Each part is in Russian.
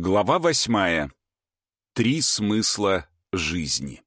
Глава 8. 3 смысла жизни.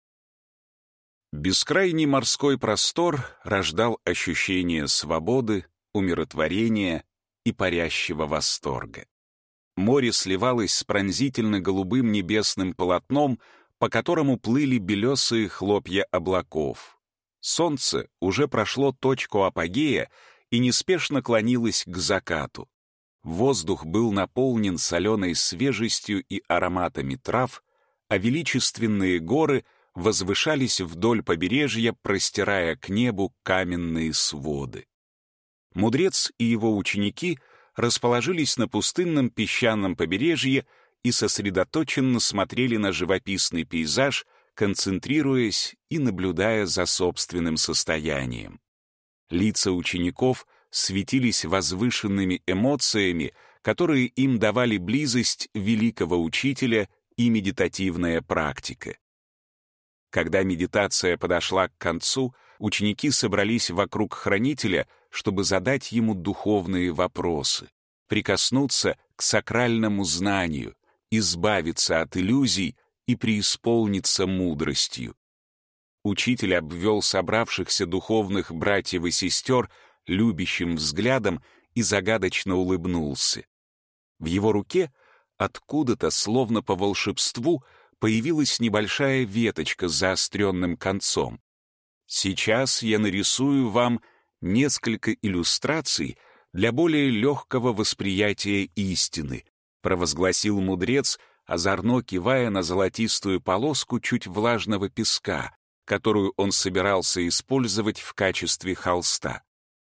Бескрайний морской простор рождал ощущение свободы, умиротворения и парящего восторга. Море сливалось с пронзительно-голубым небесным полотном, по которому плыли белесые хлопья облаков. Солнце уже прошло точку апогея и неспешно клонилось к закату. Воздух был наполнен соленой свежестью и ароматами трав, а величественные горы возвышались вдоль побережья, простирая к небу каменные своды. Мудрец и его ученики расположились на пустынном песчаном побережье и сосредоточенно смотрели на живописный пейзаж, концентрируясь и наблюдая за собственным состоянием. Лица учеников светились возвышенными эмоциями, которые им давали близость великого учителя и медитативная практика. Когда медитация подошла к концу, ученики собрались вокруг хранителя, чтобы задать ему духовные вопросы, прикоснуться к сакральному знанию, избавиться от иллюзий и преисполниться мудростью. Учитель обвел собравшихся духовных братьев и сестер любящим взглядом и загадочно улыбнулся. В его руке откуда-то, словно по волшебству, появилась небольшая веточка с заостренным концом. Сейчас я нарисую вам несколько иллюстраций для более легкого восприятия истины, провозгласил мудрец, озорно кивая на золотистую полоску чуть влажного песка, которую он собирался использовать в качестве холста.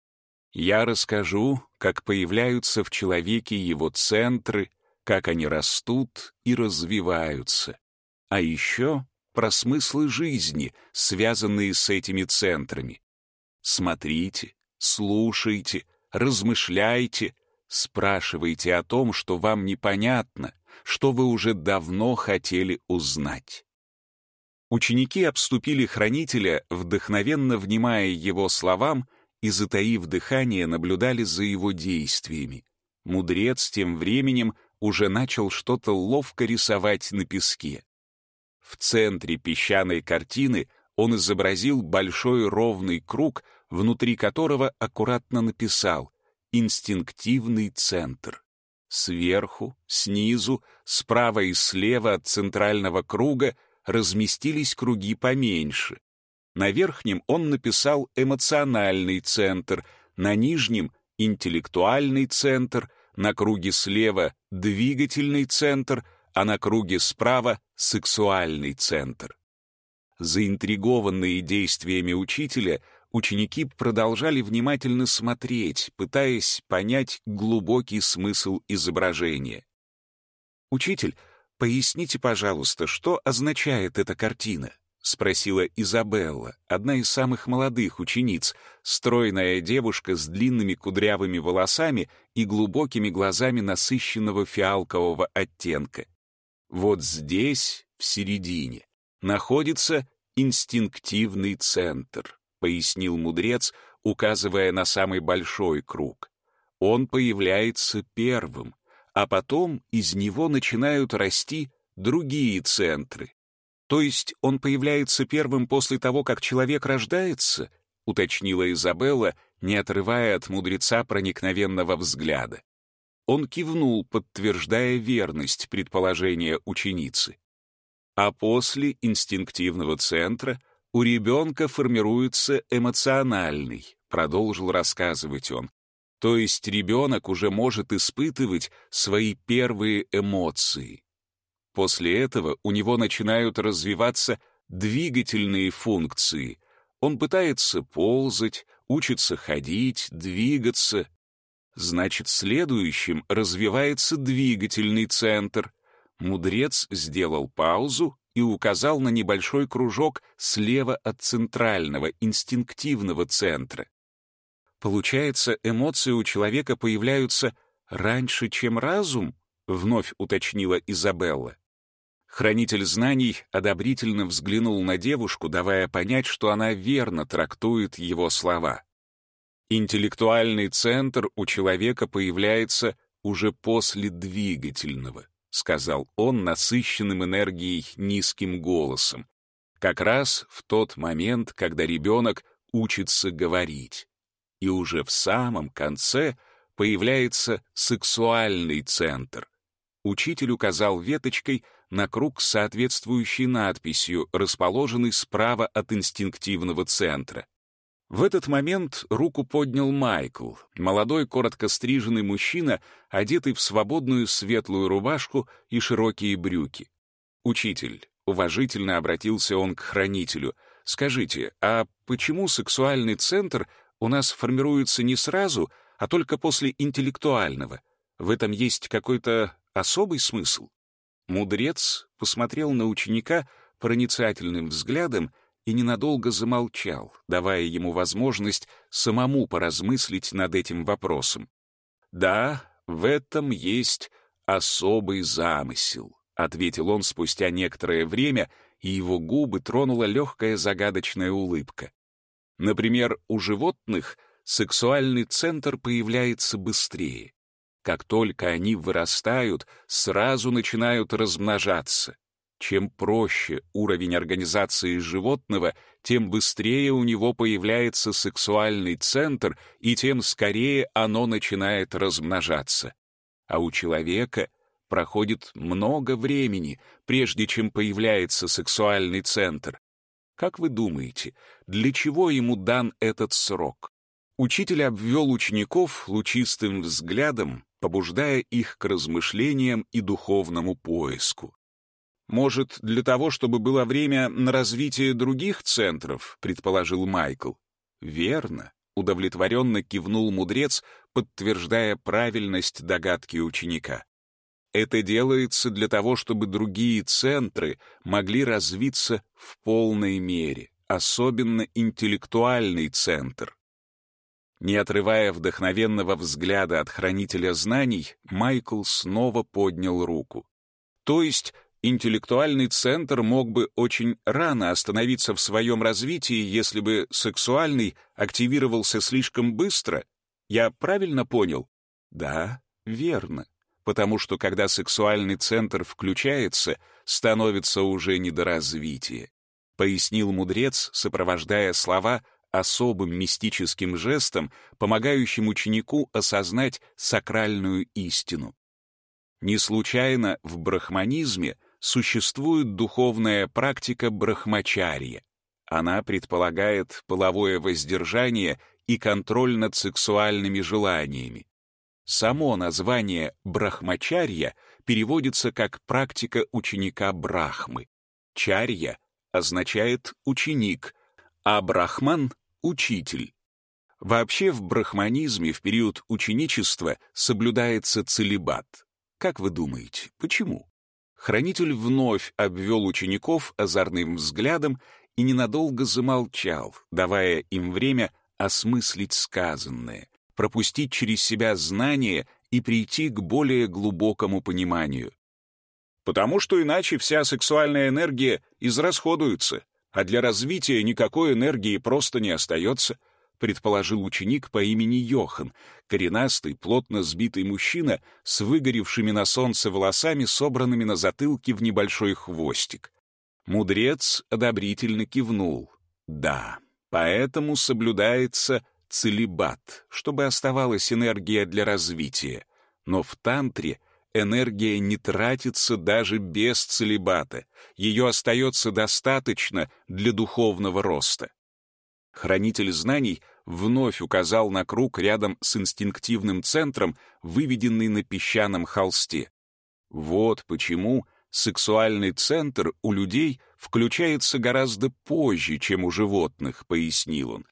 Я расскажу, как появляются в человеке его центры, как они растут и развиваются. А еще про смыслы жизни, связанные с этими центрами. Смотрите, слушайте, размышляйте, спрашивайте о том, что вам непонятно, что вы уже давно хотели узнать. Ученики обступили хранителя, вдохновенно внимая его словам, и, затаив дыхание, наблюдали за его действиями. Мудрец тем временем уже начал что-то ловко рисовать на песке. В центре песчаной картины он изобразил большой ровный круг, внутри которого аккуратно написал «Инстинктивный центр». Сверху, снизу, справа и слева от центрального круга разместились круги поменьше. На верхнем он написал эмоциональный центр, на нижнем — интеллектуальный центр, на круге слева — двигательный центр, а на круге справа — сексуальный центр. Заинтригованные действиями учителя, ученики продолжали внимательно смотреть, пытаясь понять глубокий смысл изображения. «Учитель, поясните, пожалуйста, что означает эта картина?» — спросила Изабелла, одна из самых молодых учениц, стройная девушка с длинными кудрявыми волосами и глубокими глазами насыщенного фиалкового оттенка. Вот здесь, в середине, находится инстинктивный центр, пояснил мудрец, указывая на самый большой круг. Он появляется первым, а потом из него начинают расти другие центры. То есть он появляется первым после того, как человек рождается, уточнила Изабелла, не отрывая от мудреца проникновенного взгляда. Он кивнул, подтверждая верность предположения ученицы. А после инстинктивного центра у ребенка формируется эмоциональный, продолжил рассказывать он. То есть ребенок уже может испытывать свои первые эмоции. После этого у него начинают развиваться двигательные функции. Он пытается ползать, учится ходить, двигаться. Значит, следующим развивается двигательный центр. Мудрец сделал паузу и указал на небольшой кружок слева от центрального, инстинктивного центра. Получается, эмоции у человека появляются раньше, чем разум? Вновь уточнила Изабелла. Хранитель знаний одобрительно взглянул на девушку, давая понять, что она верно трактует его слова. Интеллектуальный центр у человека появляется уже после двигательного. сказал он насыщенным энергией низким голосом. Как раз в тот момент, когда ребенок учится говорить. И уже в самом конце появляется сексуальный центр. Учитель указал веточкой на круг с соответствующей надписью, расположенный справа от инстинктивного центра. В этот момент руку поднял Майкл, молодой, коротко стриженный мужчина, одетый в свободную светлую рубашку и широкие брюки. «Учитель», — уважительно обратился он к хранителю, — «скажите, а почему сексуальный центр у нас формируется не сразу, а только после интеллектуального? В этом есть какой-то особый смысл?» Мудрец посмотрел на ученика проницательным взглядом и ненадолго замолчал, давая ему возможность самому поразмыслить над этим вопросом. «Да, в этом есть особый замысел», — ответил он спустя некоторое время, и его губы тронула легкая загадочная улыбка. Например, у животных сексуальный центр появляется быстрее. Как только они вырастают, сразу начинают размножаться. Чем проще уровень организации животного, тем быстрее у него появляется сексуальный центр, и тем скорее оно начинает размножаться. А у человека проходит много времени, прежде чем появляется сексуальный центр. Как вы думаете, для чего ему дан этот срок? Учитель обвел учеников лучистым взглядом, побуждая их к размышлениям и духовному поиску. «Может, для того, чтобы было время на развитие других центров», — предположил Майкл. «Верно», — удовлетворенно кивнул мудрец, подтверждая правильность догадки ученика. «Это делается для того, чтобы другие центры могли развиться в полной мере, особенно интеллектуальный центр». Не отрывая вдохновенного взгляда от хранителя знаний, Майкл снова поднял руку. «То есть интеллектуальный центр мог бы очень рано остановиться в своем развитии, если бы сексуальный активировался слишком быстро? Я правильно понял?» «Да, верно. Потому что когда сексуальный центр включается, становится уже не до развития», — пояснил мудрец, сопровождая слова особым мистическим жестом, помогающим ученику осознать сакральную истину. Не случайно в брахманизме существует духовная практика брахмачарья. Она предполагает половое воздержание и контроль над сексуальными желаниями. Само название брахмачарья переводится как практика ученика Брахмы. Чарья означает ученик, а брахман — учитель. Вообще в брахманизме в период ученичества соблюдается целибат. Как вы думаете, почему? Хранитель вновь обвел учеников озорным взглядом и ненадолго замолчал, давая им время осмыслить сказанное, пропустить через себя знания и прийти к более глубокому пониманию. «Потому что иначе вся сексуальная энергия израсходуется, а для развития никакой энергии просто не остается», предположил ученик по имени Йохан, коренастый, плотно сбитый мужчина с выгоревшими на солнце волосами, собранными на затылке в небольшой хвостик. Мудрец одобрительно кивнул. «Да, поэтому соблюдается целибат, чтобы оставалась энергия для развития. Но в тантре энергия не тратится даже без целибата, ее остается достаточно для духовного роста». Хранитель знаний вновь указал на круг рядом с инстинктивным центром, выведенный на песчаном холсте. Вот почему сексуальный центр у людей включается гораздо позже, чем у животных, пояснил он.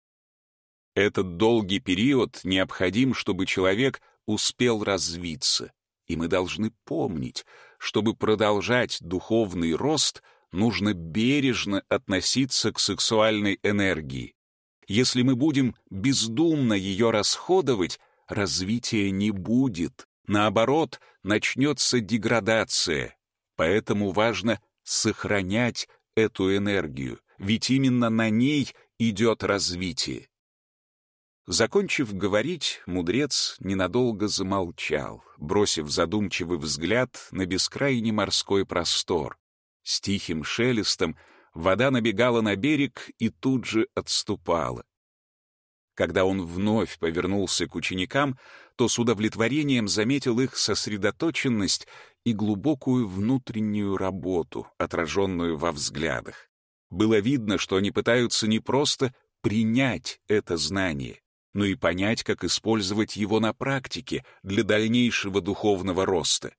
Этот долгий период необходим, чтобы человек успел развиться. И мы должны помнить, чтобы продолжать духовный рост, нужно бережно относиться к сексуальной энергии. Если мы будем бездумно ее расходовать, развития не будет. Наоборот, начнется деградация. Поэтому важно сохранять эту энергию, ведь именно на ней идет развитие. Закончив говорить, мудрец ненадолго замолчал, бросив задумчивый взгляд на бескрайний морской простор. С тихим шелестом вода набегала на берег и тут же отступала. Когда он вновь повернулся к ученикам, то с удовлетворением заметил их сосредоточенность и глубокую внутреннюю работу, отраженную во взглядах. Было видно, что они пытаются не просто принять это знание, но и понять, как использовать его на практике для дальнейшего духовного роста.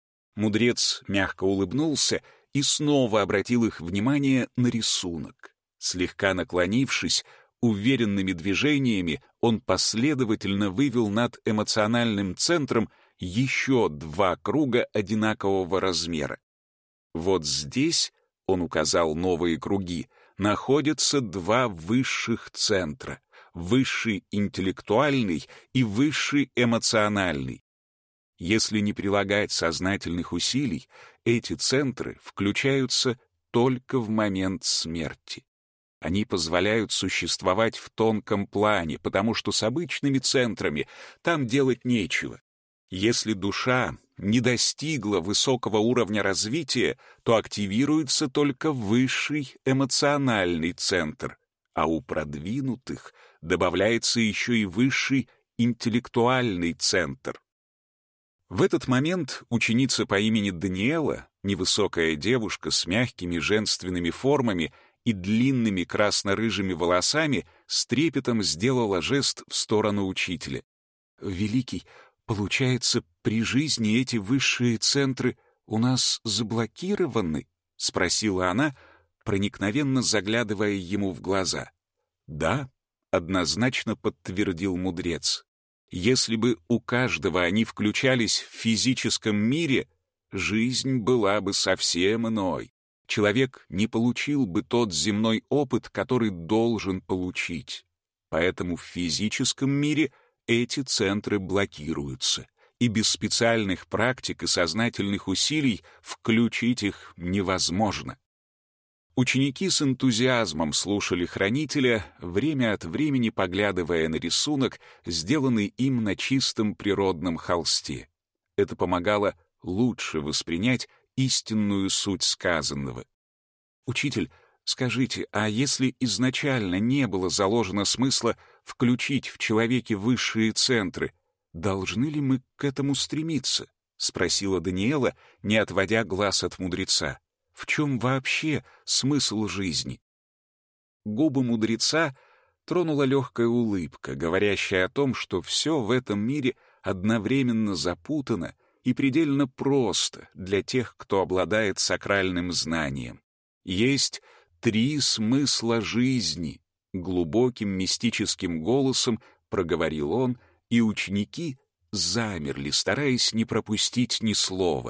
Мудрец мягко улыбнулся и снова обратил их внимание на рисунок. Слегка наклонившись, уверенными движениями он последовательно вывел над эмоциональным центром еще 2 круга одинакового размера. Вот здесь, он указал новые круги, находятся 2 высших центра — высший интеллектуальный и высший эмоциональный. Если не прилагать сознательных усилий, эти центры включаются только в момент смерти. Они позволяют существовать в тонком плане, потому что с обычными центрами там делать нечего. Если душа не достигла высокого уровня развития, то активируется только высший эмоциональный центр, а у продвинутых добавляется еще и высший интеллектуальный центр. В этот момент ученица по имени Даниэла, невысокая девушка с мягкими женственными формами и длинными красно-рыжими волосами, с трепетом сделала жест в сторону учителя. «Великий, получается, при жизни эти высшие центры у нас заблокированы?» — спросила она, проникновенно заглядывая ему в глаза. «Да», — однозначно подтвердил мудрец. «Если бы у каждого они включались в физическом мире, жизнь была бы совсем иной. Человек не получил бы тот земной опыт, который должен получить. Поэтому в физическом мире эти центры блокируются, и без специальных практик и сознательных усилий включить их невозможно». Ученики с энтузиазмом слушали хранителя, время от времени поглядывая на рисунок, сделанный им на чистом природном холсте. Это помогало лучше воспринять истинную суть сказанного. «Учитель, скажите, а если изначально не было заложено смысла включить в человеке высшие центры, должны ли мы к этому стремиться?» — спросила Даниэла, не отводя глаз от мудреца. «В чем вообще смысл жизни?» Губы мудреца тронула легкая улыбка, говорящая о том, что все в этом мире одновременно запутано и предельно просто для тех, кто обладает сакральным знанием. Есть 3 смысла жизни, глубоким мистическим голосом проговорил он, и ученики замерли, стараясь не пропустить ни слова.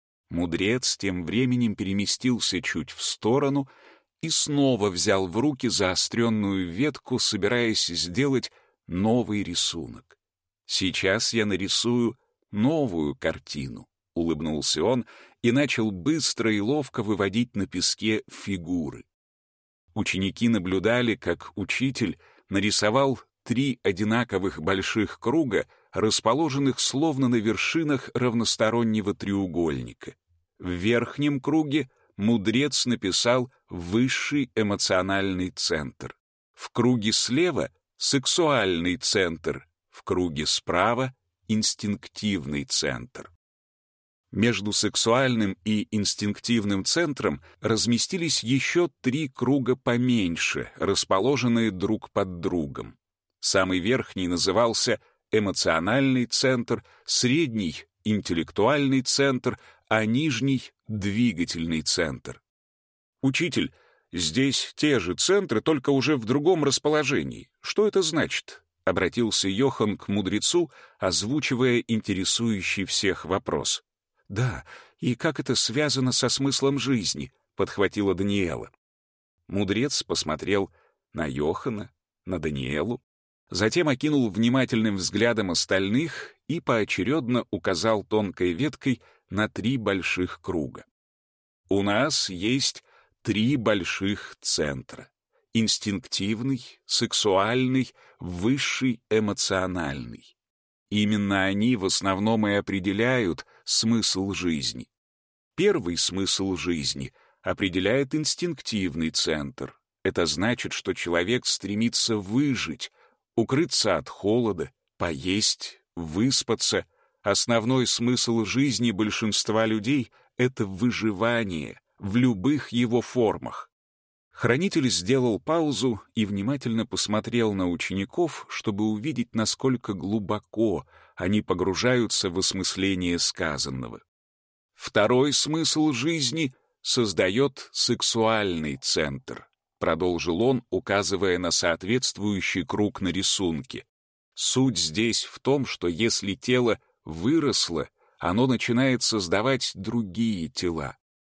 Мудрец тем временем переместился чуть в сторону и снова взял в руки заостренную ветку, собираясь сделать новый рисунок. «Сейчас я нарисую новую картину», — улыбнулся он и начал быстро и ловко выводить на песке фигуры. Ученики наблюдали, как учитель нарисовал 3 одинаковых больших круга, расположенных словно на вершинах равностороннего треугольника. В верхнем круге мудрец написал «высший эмоциональный центр». В круге слева — сексуальный центр, в круге справа — инстинктивный центр. Между сексуальным и инстинктивным центром разместились еще 3 круга поменьше, расположенные друг под другом. Самый верхний назывался эмоциональный центр, средний — интеллектуальный центр, а нижний — двигательный центр. «Учитель, здесь те же центры, только уже в другом расположении. Что это значит?» — обратился Йохан к мудрецу, озвучивая интересующий всех вопрос. «Да, и как это связано со смыслом жизни?» — подхватила Даниэла. Мудрец посмотрел на Йохана, на Даниэлу, затем окинул внимательным взглядом остальных и поочередно указал тонкой веткой на 3 больших круга. «У нас есть 3 больших центра, инстинктивный, сексуальный, высший эмоциональный. Именно они в основном и определяют смысл жизни. Первый смысл жизни определяет инстинктивный центр. Это значит, что человек стремится выжить, укрыться от холода, поесть, выспаться. Основной смысл жизни большинства людей — это выживание в любых его формах. Хранитель сделал паузу и внимательно посмотрел на учеников, чтобы увидеть, насколько глубоко они погружаются в осмысление сказанного. Второй смысл жизни создает сексуальный центр, продолжил он, указывая на соответствующий круг на рисунке. Суть здесь в том, что если тело выросло, оно начинает создавать другие тела.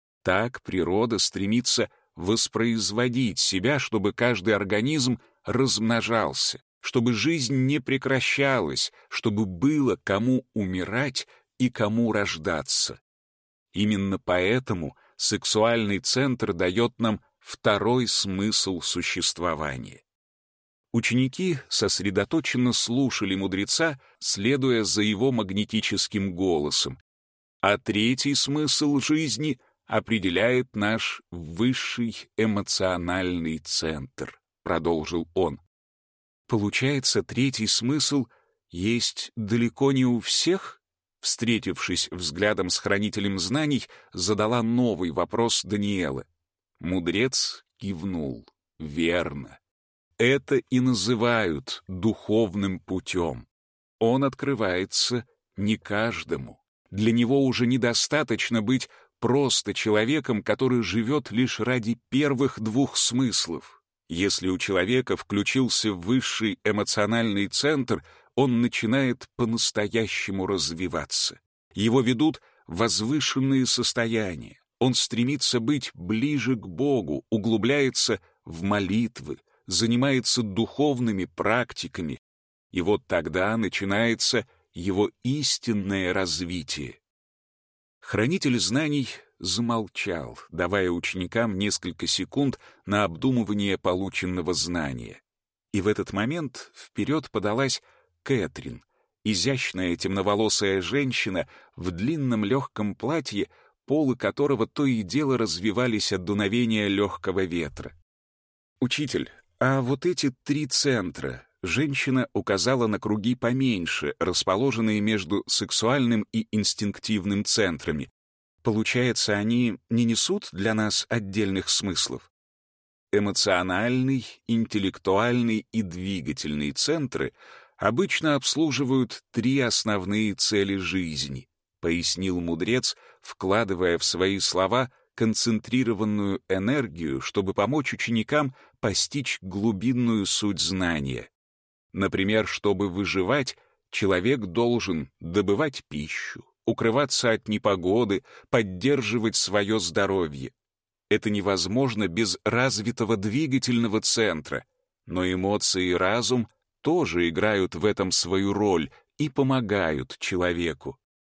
Так природа стремится воспроизводить себя, чтобы каждый организм размножался, чтобы жизнь не прекращалась, чтобы было кому умирать и кому рождаться. Именно поэтому сексуальный центр дает нам второй смысл существования. Ученики сосредоточенно слушали мудреца, следуя за его магнетическим голосом. А третий смысл жизни определяет наш высший эмоциональный центр, продолжил он. Получается, третий смысл есть далеко не у всех? Встретившись взглядом с хранителем знаний, задала новый вопрос Даниэла. Мудрец кивнул. Верно. Это и называют духовным путем. Он открывается не каждому. Для него уже недостаточно быть просто человеком, который живет лишь ради первых двух смыслов. Если у человека включился высший эмоциональный центр, он начинает по-настоящему развиваться. Его ведут возвышенные состояния. Он стремится быть ближе к Богу, углубляется в молитвы, занимается духовными практиками. И вот тогда начинается его истинное развитие. Хранитель знаний замолчал, давая ученикам несколько секунд на обдумывание полученного знания. И в этот момент вперед подалась Кэтрин, изящная темноволосая женщина в длинном легком платье, полы которого то и дело развивались от дуновения легкого ветра. «Учитель, а вот эти 3 центра...» Женщина указала на круги поменьше, расположенные между сексуальным и инстинктивным центрами. Получается, они не несут для нас отдельных смыслов? Эмоциональный, интеллектуальный и двигательный центры обычно обслуживают 3 основные цели жизни, пояснил мудрец, вкладывая в свои слова концентрированную энергию, чтобы помочь ученикам постичь глубинную суть знания. Например, чтобы выживать, человек должен добывать пищу, укрываться от непогоды, поддерживать свое здоровье. Это невозможно без развитого двигательного центра, но эмоции и разум тоже играют в этом свою роль и помогают человеку.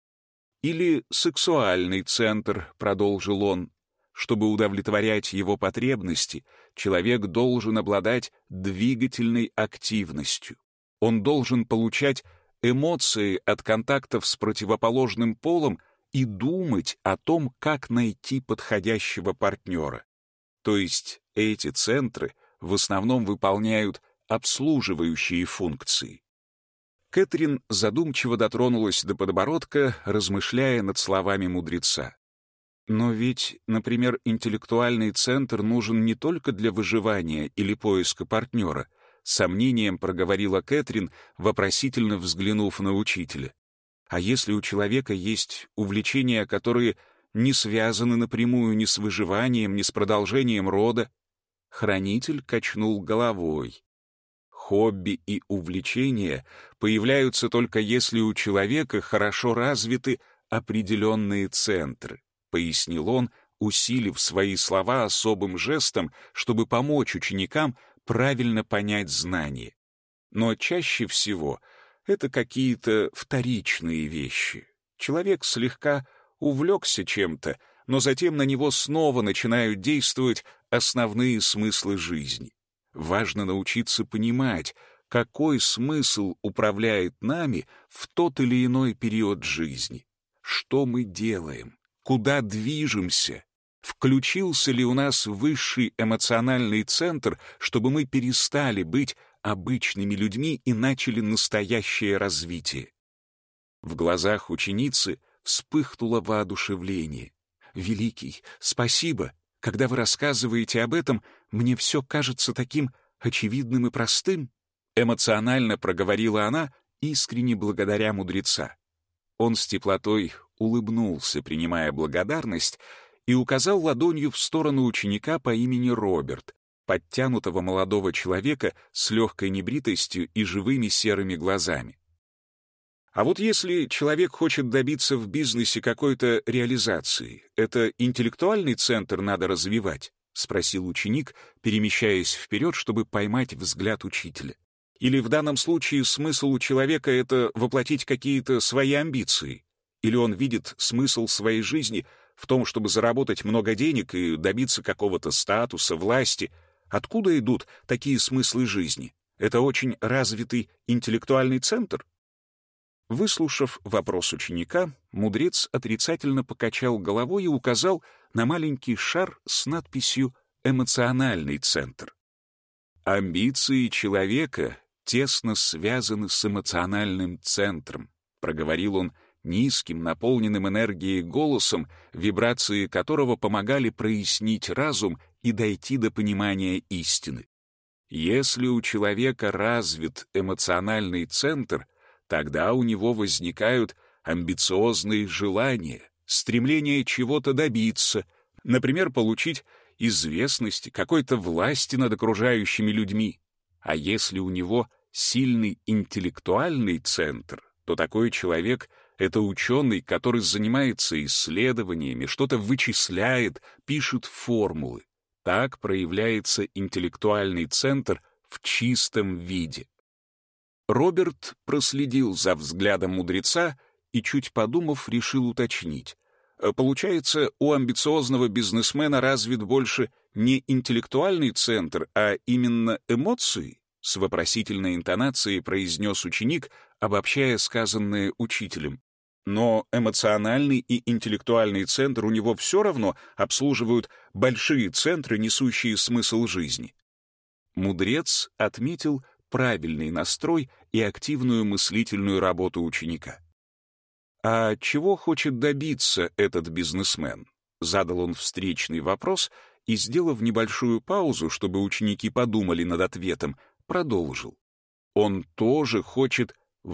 Или сексуальный центр, продолжил он. Чтобы удовлетворять его потребности, человек должен обладать двигательной активностью. Он должен получать эмоции от контактов с противоположным полом и думать о том, как найти подходящего партнера. То есть эти центры в основном выполняют обслуживающие функции. Кэтрин задумчиво дотронулась до подбородка, размышляя над словами мудреца. Но ведь, например, интеллектуальный центр нужен не только для выживания или поиска партнера, с сомнением проговорила Кэтрин, вопросительно взглянув на учителя. А если у человека есть увлечения, которые не связаны напрямую ни с выживанием, ни с продолжением рода? Хранитель качнул головой. Хобби и увлечения появляются только если у человека хорошо развиты определенные центры, пояснил он, усилив свои слова особым жестом, чтобы помочь ученикам правильно понять знания. Но чаще всего это какие-то вторичные вещи. Человек слегка увлекся чем-то, но затем на него снова начинают действовать основные смыслы жизни. Важно научиться понимать, какой смысл управляет нами в тот или иной период жизни. Что мы делаем? Куда движемся? Включился ли у нас высший эмоциональный центр, чтобы мы перестали быть обычными людьми и начали настоящее развитие? В глазах ученицы вспыхнуло воодушевление. «Великий, спасибо! Когда вы рассказываете об этом, мне все кажется таким очевидным и простым», эмоционально проговорила она, искренне благодаря мудреца. Он с теплотой улыбнулся, принимая благодарность, и указал ладонью в сторону ученика по имени Роберт, подтянутого молодого человека с легкой небритостью и живыми серыми глазами. А вот если человек хочет добиться в бизнесе какой-то реализации, это интеллектуальный центр надо развивать? — спросил ученик, перемещаясь вперед, чтобы поймать взгляд учителя. Или в данном случае смысл у человека — это воплотить какие-то свои амбиции? Или он видит смысл своей жизни в том, чтобы заработать много денег и добиться какого-то статуса, власти? Откуда идут такие смыслы жизни? Это очень развитый интеллектуальный центр? Выслушав вопрос ученика, мудрец отрицательно покачал головой и указал на маленький шар с надписью «Эмоциональный центр». «Амбиции человека тесно связаны с эмоциональным центром», проговорил он низким, наполненным энергией голосом, вибрации которого помогали прояснить разум и дойти до понимания истины. Если у человека развит эмоциональный центр, тогда у него возникают амбициозные желания, стремление чего-то добиться, например, получить известности, какой-то власти над окружающими людьми. А если у него сильный интеллектуальный центр, то такой человек — это ученый, который занимается исследованиями, что-то вычисляет, пишет формулы. Так проявляется интеллектуальный центр в чистом виде. Роберт проследил за взглядом мудреца и, чуть подумав, решил уточнить. Получается, у амбициозного бизнесмена развит больше не интеллектуальный центр, а именно эмоции? С вопросительной интонацией произнес ученик, обобщая сказанное учителем. Но эмоциональный и интеллектуальный центр у него все равно обслуживают большие центры, несущие смысл жизни. Мудрец отметил правильный настрой и активную мыслительную работу ученика. «А чего хочет добиться этот бизнесмен?» Задал он встречный вопрос и, сделав небольшую паузу, чтобы ученики подумали над ответом, продолжил. «Он тоже хочет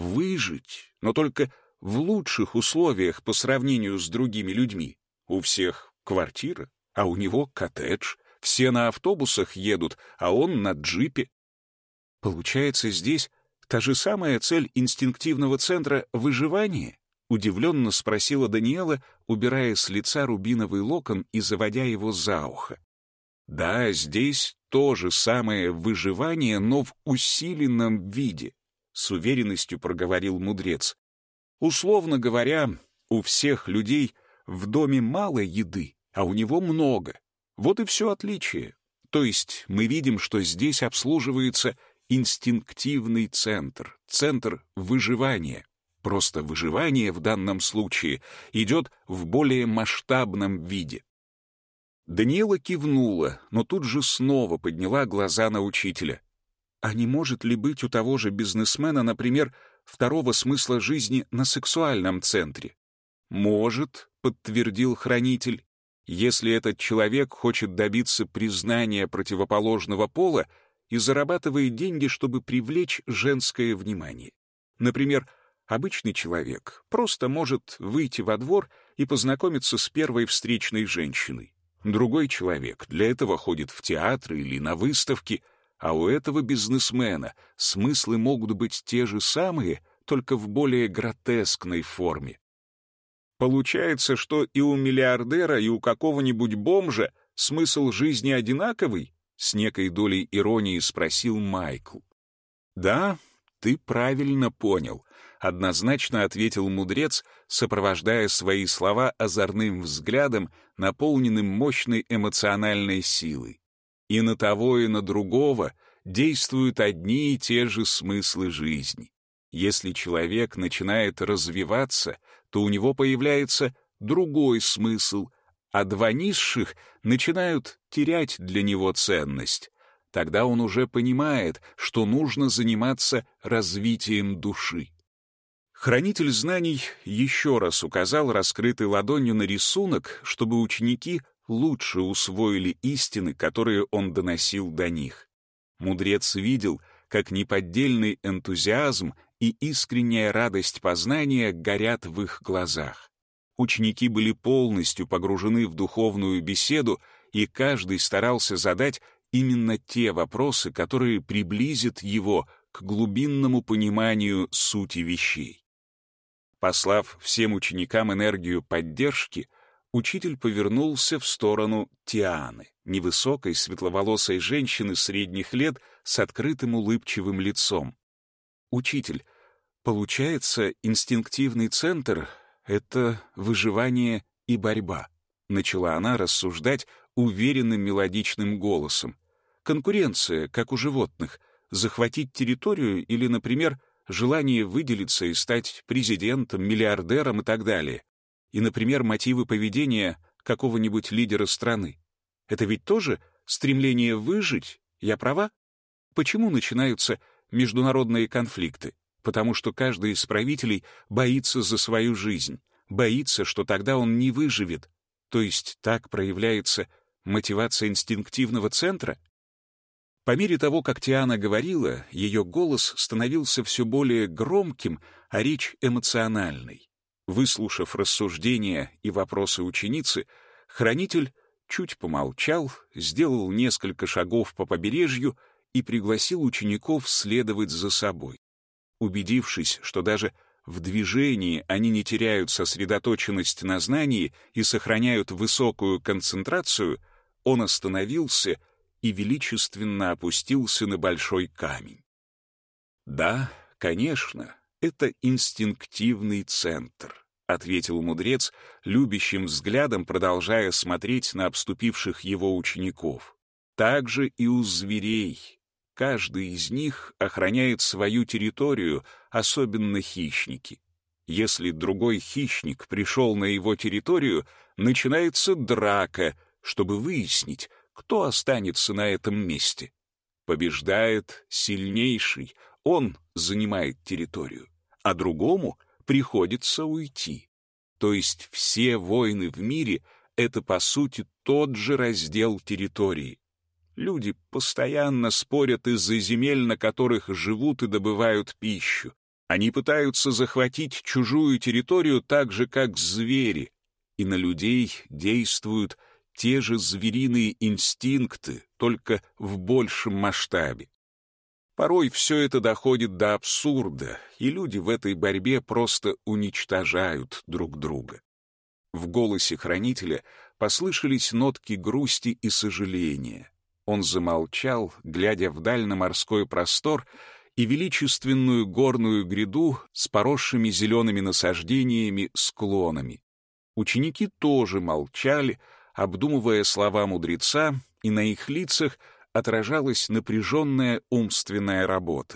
выжить, но только в лучших условиях по сравнению с другими людьми. У всех квартира, а у него коттедж. Все на автобусах едут, а он на джипе. Получается, здесь та же самая цель инстинктивного центра выживания?» Удивленно спросила Даниэла, убирая с лица рубиновый локон и заводя его за ухо. «Да, здесь то же самое выживание, но в усиленном виде», — с уверенностью проговорил мудрец. «Условно говоря, у всех людей в доме мало еды, а у него много. Вот и все отличие. То есть мы видим, что здесь обслуживается инстинктивный центр, центр выживания. Просто выживание в данном случае идет в более масштабном виде». Даниэла кивнула, но тут же снова подняла глаза на учителя. «А не может ли быть у того же бизнесмена, например, второго смысла жизни на сексуальном центре?» «Может», — подтвердил хранитель, «если этот человек хочет добиться признания противоположного пола и зарабатывает деньги, чтобы привлечь женское внимание. Например, обычный человек просто может выйти во двор и познакомиться с первой встречной женщиной. Другой человек для этого ходит в театры или на выставки, а у этого бизнесмена смыслы могут быть те же самые, только в более гротескной форме. Получается, что и у миллиардера, и у какого-нибудь бомжа смысл жизни одинаковый? С некой долей иронии спросил Майкл. «Да, ты правильно понял», — однозначно ответил мудрец, сопровождая свои слова озорным взглядом, наполненным мощной эмоциональной силой. «И на того, и на другого действуют одни и те же смыслы жизни. Если человек начинает развиваться, то у него появляется другой смысл, а два низших начинают терять для него ценность. Тогда он уже понимает, что нужно заниматься развитием души. Хранитель знаний еще раз указал раскрытой ладонью на рисунок, чтобы ученики лучше усвоили истины, которые он доносил до них. Мудрец видел, как неподдельный энтузиазм и искренняя радость познания горят в их глазах. Ученики были полностью погружены в духовную беседу, и каждый старался задать именно те вопросы, которые приблизят его к глубинному пониманию сути вещей. Послав всем ученикам энергию поддержки, учитель повернулся в сторону Тианы, невысокой светловолосой женщины средних лет с открытым улыбчивым лицом. «Учитель, получается, инстинктивный центр — это выживание и борьба», — начала она рассуждать уверенным мелодичным голосом. «Конкуренция, как у животных, захватить территорию или, например, желание выделиться и стать президентом, миллиардером и так далее. И, например, мотивы поведения какого-нибудь лидера страны. Это ведь тоже стремление выжить, я права? Почему начинаются международные конфликты? Потому что каждый из правителей боится за свою жизнь, боится, что тогда он не выживет. То есть так проявляется мотивация инстинктивного центра? По мере того, как Тиана говорила, ее голос становился все более громким, а речь эмоциональной. Выслушав рассуждения и вопросы ученицы, хранитель чуть помолчал, сделал несколько шагов по побережью и пригласил учеников следовать за собой. Убедившись, что даже в движении они не теряют сосредоточенность на знании и сохраняют высокую концентрацию, он остановился и величественно опустился на большой камень. «Да, конечно, это инстинктивный центр», — ответил мудрец, любящим взглядом продолжая смотреть на обступивших его учеников. «Так же и у зверей. Каждый из них охраняет свою территорию, особенно хищники. Если другой хищник пришел на его территорию, начинается драка, чтобы выяснить, кто останется на этом месте. Побеждает сильнейший, он занимает территорию, а другому приходится уйти. То есть все войны в мире — это, по сути, тот же раздел территории. Люди постоянно спорят из-за земель, на которых живут и добывают пищу. Они пытаются захватить чужую территорию так же, как звери, и на людей действуют те же звериные инстинкты, только в большем масштабе. Порой все это доходит до абсурда, и люди в этой борьбе просто уничтожают друг друга. В голосе хранителя послышались нотки грусти и сожаления. Он замолчал, глядя вдаль на морской простор и величественную горную гряду с поросшими зелеными насаждениями склонами. Ученики тоже молчали, обдумывая слова мудреца, и на их лицах отражалась напряженная умственная работа.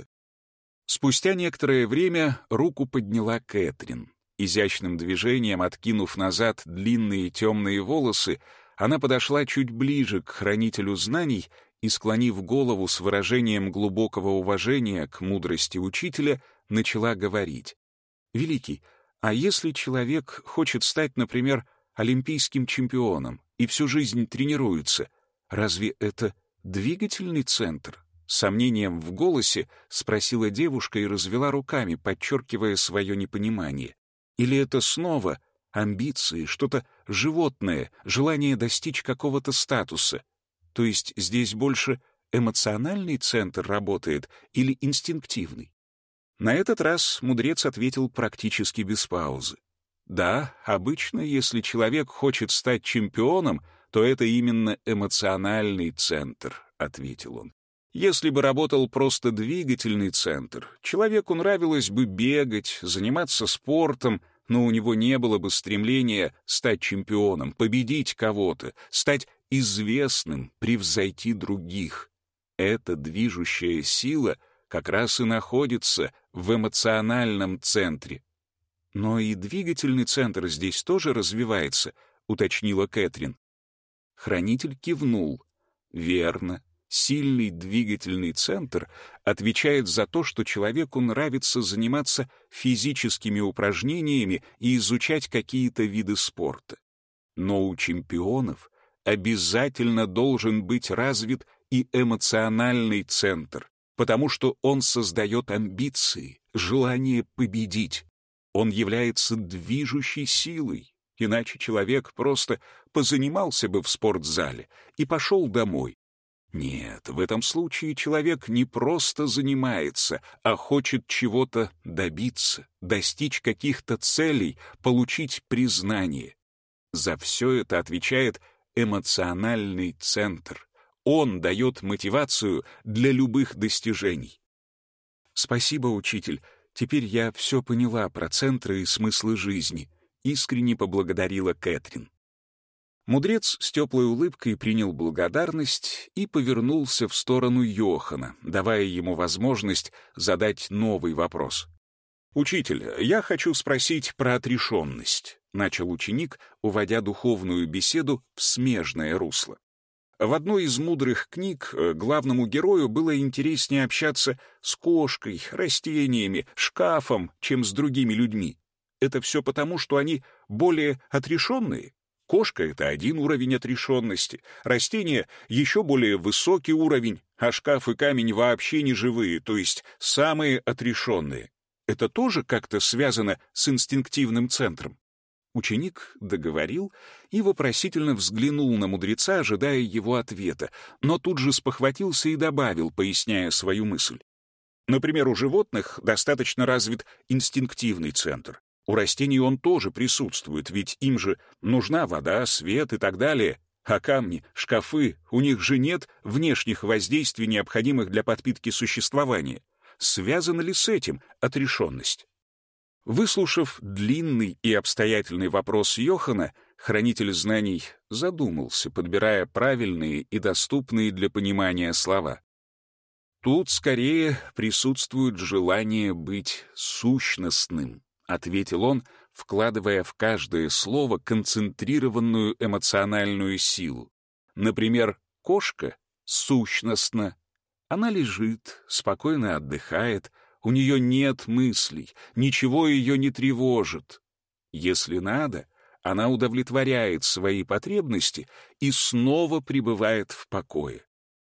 Спустя некоторое время руку подняла Кэтрин. Изящным движением откинув назад длинные темные волосы, она подошла чуть ближе к хранителю знаний и, склонив голову с выражением глубокого уважения к мудрости учителя, начала говорить. «Великий, а если человек хочет стать, например, олимпийским чемпионом и всю жизнь тренируется, разве это двигательный центр?» С сомнением в голосе спросила девушка и развела руками, подчеркивая свое непонимание. «Или это снова амбиции, что-то животное, желание достичь какого-то статуса? То есть здесь больше эмоциональный центр работает или инстинктивный?» На этот раз мудрец ответил практически без паузы. «Да, обычно, если человек хочет стать чемпионом, то это именно эмоциональный центр», — ответил он. «Если бы работал просто двигательный центр, человеку нравилось бы бегать, заниматься спортом, но у него не было бы стремления стать чемпионом, победить кого-то, стать известным, превзойти других. Эта движущая сила как раз и находится в эмоциональном центре. «Но и двигательный центр здесь тоже развивается», — уточнила Кэтрин. Хранитель кивнул. «Верно. Сильный двигательный центр отвечает за то, что человеку нравится заниматься физическими упражнениями и изучать какие-то виды спорта. Но у чемпионов обязательно должен быть развит и эмоциональный центр, потому что он создает амбиции, желание победить. Он является движущей силой, иначе человек просто позанимался бы в спортзале и пошел домой. Нет, в этом случае человек не просто занимается, а хочет чего-то добиться, достичь каких-то целей, получить признание. За все это отвечает эмоциональный центр. Он дает мотивацию для любых достижений. «Спасибо, учитель. Теперь я все поняла про центры и смыслы жизни», — искренне поблагодарила Кэтрин. Мудрец с теплой улыбкой принял благодарность и повернулся в сторону Йохана, давая ему возможность задать новый вопрос. «Учитель, я хочу спросить про отрешенность», — начал ученик, уводя духовную беседу в смежное русло. В одной из мудрых книг главному герою было интереснее общаться с кошкой, растениями, шкафом, чем с другими людьми. Это все потому, что они более отрешенные. Кошка — это один уровень отрешенности, растение — еще более высокий уровень, а шкаф и камень вообще не живые, то есть самые отрешенные. Это тоже как-то связано с инстинктивным центром? Ученик договорил и вопросительно взглянул на мудреца, ожидая его ответа, но тут же спохватился и добавил, поясняя свою мысль. Например, у животных достаточно развит инстинктивный центр. У растений он тоже присутствует, ведь им же нужна вода, свет и так далее. А камни, шкафы, у них же нет внешних воздействий, необходимых для подпитки существования. Связана ли с этим отрешенность? Выслушав длинный и обстоятельный вопрос Йохана, хранитель знаний задумался, подбирая правильные и доступные для понимания слова. «Тут скорее присутствует желание быть сущностным», — ответил он, вкладывая в каждое слово концентрированную эмоциональную силу. Например, кошка сущностна. Она лежит, спокойно отдыхает, у нее нет мыслей, ничего ее не тревожит. Если надо, она удовлетворяет свои потребности и снова пребывает в покое.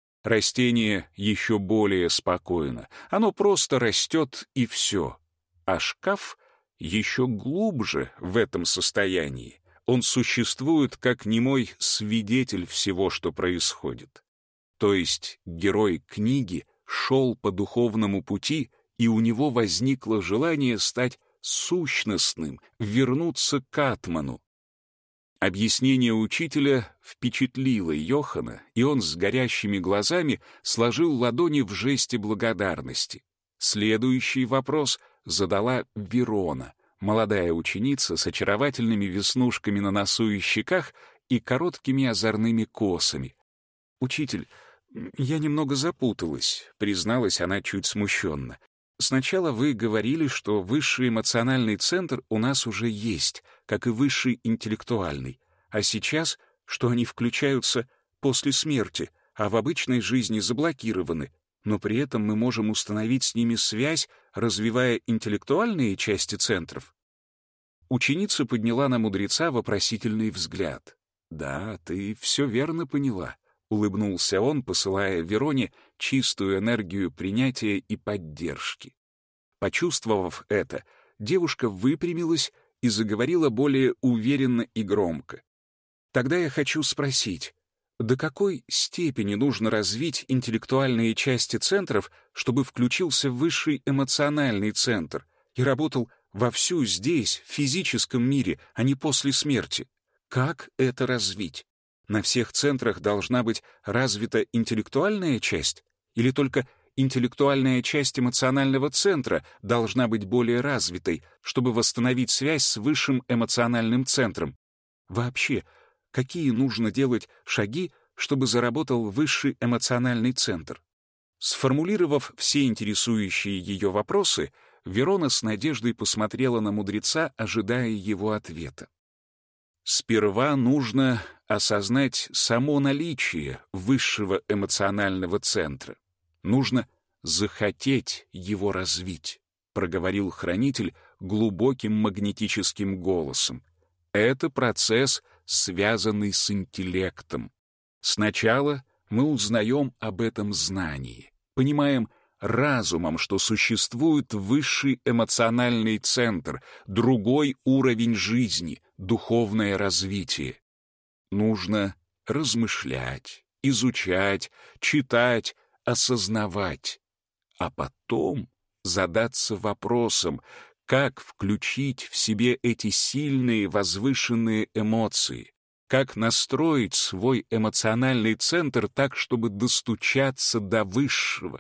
Растение еще более спокойно, оно просто растет и все. А шкаф еще глубже в этом состоянии. Он существует как немой свидетель всего, что происходит. То есть герой книги шел по духовному пути, и у него возникло желание стать сущностным, вернуться к атману. Объяснение учителя впечатлило Йохана, и он с горящими глазами сложил ладони в жесте благодарности. Следующий вопрос задала Верона, молодая ученица с очаровательными веснушками на носу и щеках и короткими озорными косами. «Учитель, я немного запуталась», — призналась она чуть смущенно. «Сначала вы говорили, что высший эмоциональный центр у нас уже есть, как и высший интеллектуальный, а сейчас, что они включаются после смерти, а в обычной жизни заблокированы, но при этом мы можем установить с ними связь, развивая интеллектуальные части центров». Ученица подняла на мудреца вопросительный взгляд. «Да, ты все верно поняла», — улыбнулся он, посылая Вероне чистую энергию принятия и поддержки. Почувствовав это, девушка выпрямилась и заговорила более уверенно и громко. «Тогда я хочу спросить, до какой степени нужно развить интеллектуальные части центров, чтобы включился высший эмоциональный центр и работал вовсю здесь, в физическом мире, а не после смерти? Как это развить? На всех центрах должна быть развита интеллектуальная часть? Или только интеллектуальная часть эмоционального центра должна быть более развитой, чтобы восстановить связь с высшим эмоциональным центром? Вообще, какие нужно делать шаги, чтобы заработал высший эмоциональный центр? Сформулировав все интересующие ее вопросы, Верона с надеждой посмотрела на мудреца, ожидая его ответа. Сперва нужно осознать само наличие высшего эмоционального центра. Нужно захотеть его развить, проговорил хранитель глубоким магнетическим голосом. Это процесс, связанный с интеллектом. Сначала мы узнаем об этом знании, понимаем разумом, что существует высший эмоциональный центр, другой уровень жизни, духовное развитие. Нужно размышлять, изучать, читать, осознавать, а потом задаться вопросом, как включить в себе эти сильные возвышенные эмоции, как настроить свой эмоциональный центр так, чтобы достучаться до высшего.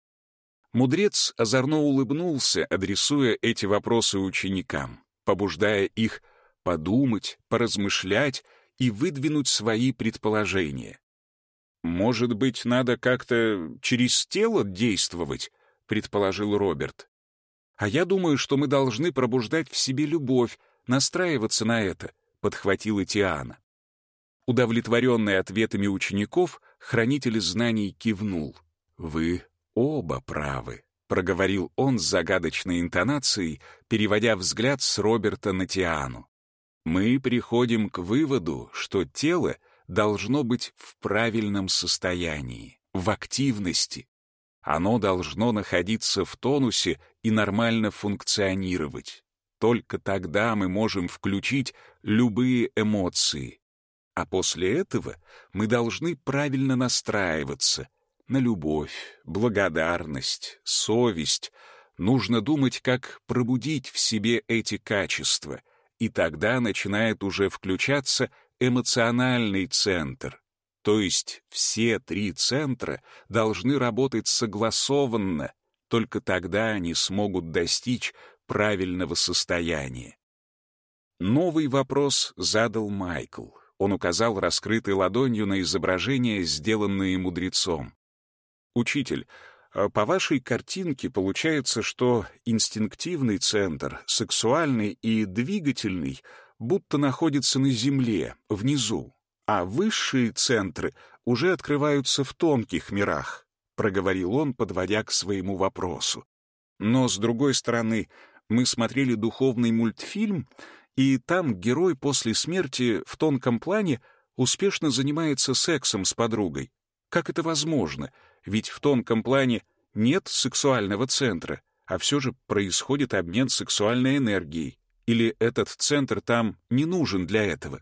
Мудрец озорно улыбнулся, адресуя эти вопросы ученикам, побуждая их подумать, поразмышлять и выдвинуть свои предположения. «Может быть, надо как-то через тело действовать?» — предположил Роберт. «А я думаю, что мы должны пробуждать в себе любовь, настраиваться на это», — подхватила Тиана. Удовлетворенный ответами учеников, хранитель знаний кивнул. «Вы оба правы», — проговорил он с загадочной интонацией, переводя взгляд с Роберта на Тиану. «Мы приходим к выводу, что тело должно быть в правильном состоянии, в активности. Оно должно находиться в тонусе и нормально функционировать. Только тогда мы можем включить любые эмоции. А после этого мы должны правильно настраиваться на любовь, благодарность, совесть. Нужно думать, как пробудить в себе эти качества, и тогда начинает уже включаться эмоциональный центр. То есть все три центра должны работать согласованно, только тогда они смогут достичь правильного состояния. Новый вопрос задал Майкл. Он указал раскрытой ладонью на изображения, сделанные мудрецом. «Учитель, по вашей картинке получается, что инстинктивный центр, сексуальный и двигательный будто находятся на земле, внизу, а высшие центры уже открываются в тонких мирах», — проговорил он, подводя к своему вопросу. «Но, с другой стороны, мы смотрели духовный мультфильм, и там герой после смерти в тонком плане успешно занимается сексом с подругой. Как это возможно? Ведь в тонком плане нет сексуального центра, а все же происходит обмен сексуальной энергией. Или этот центр там не нужен для этого?»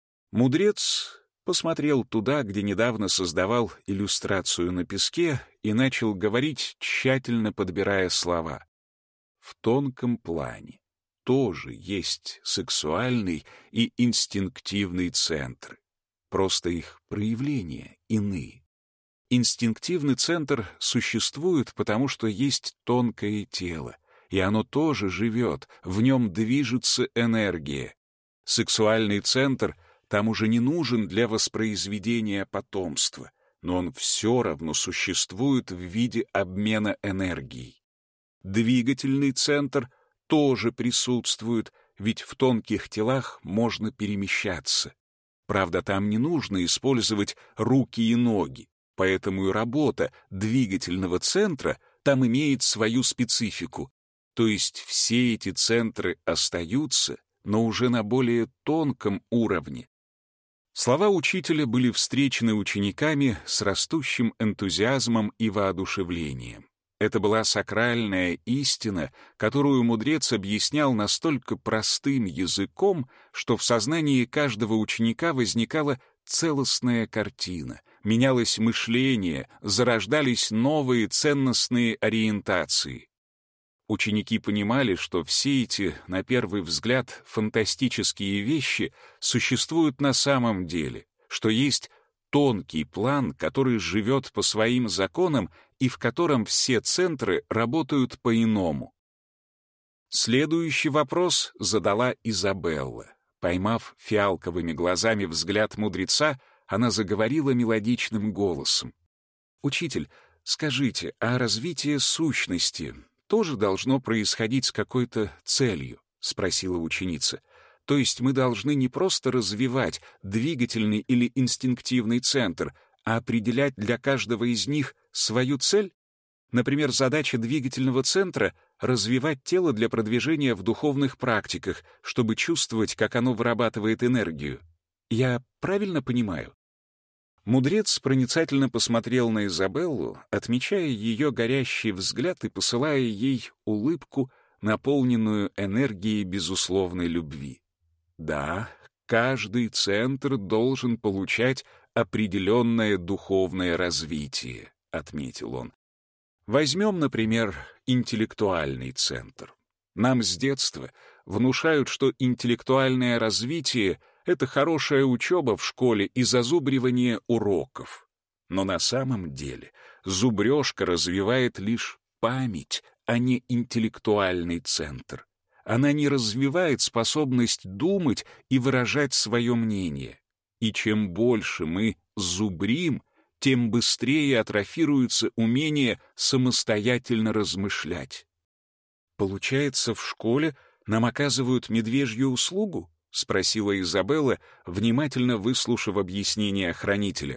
Мудрец посмотрел туда, где недавно создавал иллюстрацию на песке, и начал говорить, тщательно подбирая слова. В тонком плане тоже есть сексуальный и инстинктивный центры. Просто их проявления иные. Инстинктивный центр существует, потому что есть тонкое тело, и оно тоже живет, в нем движется энергия. Сексуальный центр там уже не нужен для воспроизведения потомства, но он все равно существует в виде обмена энергией. Двигательный центр тоже присутствует, ведь в тонких телах можно перемещаться. Правда, там не нужно использовать руки и ноги, поэтому и работа двигательного центра там имеет свою специфику. То есть все эти центры остаются, но уже на более тонком уровне. Слова учителя были встречены учениками с растущим энтузиазмом и воодушевлением. Это была сакральная истина, которую мудрец объяснял настолько простым языком, что в сознании каждого ученика возникала целостная картина, менялось мышление, зарождались новые ценностные ориентации. Ученики понимали, что все эти, на первый взгляд, фантастические вещи существуют на самом деле, что есть тонкий план, который живет по своим законам и в котором все центры работают по-иному. Следующий вопрос задала Изабелла. Поймав фиалковыми глазами взгляд мудреца, она заговорила мелодичным голосом. «Учитель, «Скажите, а развитие сущности тоже должно происходить с какой-то целью?» — спросила ученица. «То есть мы должны не просто развивать двигательный или инстинктивный центр, а определять для каждого из них свою цель? Например, задача двигательного центра — развивать тело для продвижения в духовных практиках, чтобы чувствовать, как оно вырабатывает энергию. Я правильно понимаю?» Мудрец проницательно посмотрел на Изабеллу, отмечая ее горящий взгляд и посылая ей улыбку, наполненную энергией безусловной любви. «Да, каждый центр должен получать определенное духовное развитие», — отметил он. Возьмем, например, интеллектуальный центр. Нам с детства внушают, что интеллектуальное развитие — это хорошая учеба в школе и зазубривание уроков. Но на самом деле зубрежка развивает лишь память, а не интеллектуальный центр. Она не развивает способность думать и выражать свое мнение. И чем больше мы зубрим, тем быстрее атрофируется умение самостоятельно размышлять. «Получается, в школе нам оказывают медвежью услугу?» — спросила Изабелла, внимательно выслушав объяснение хранителя.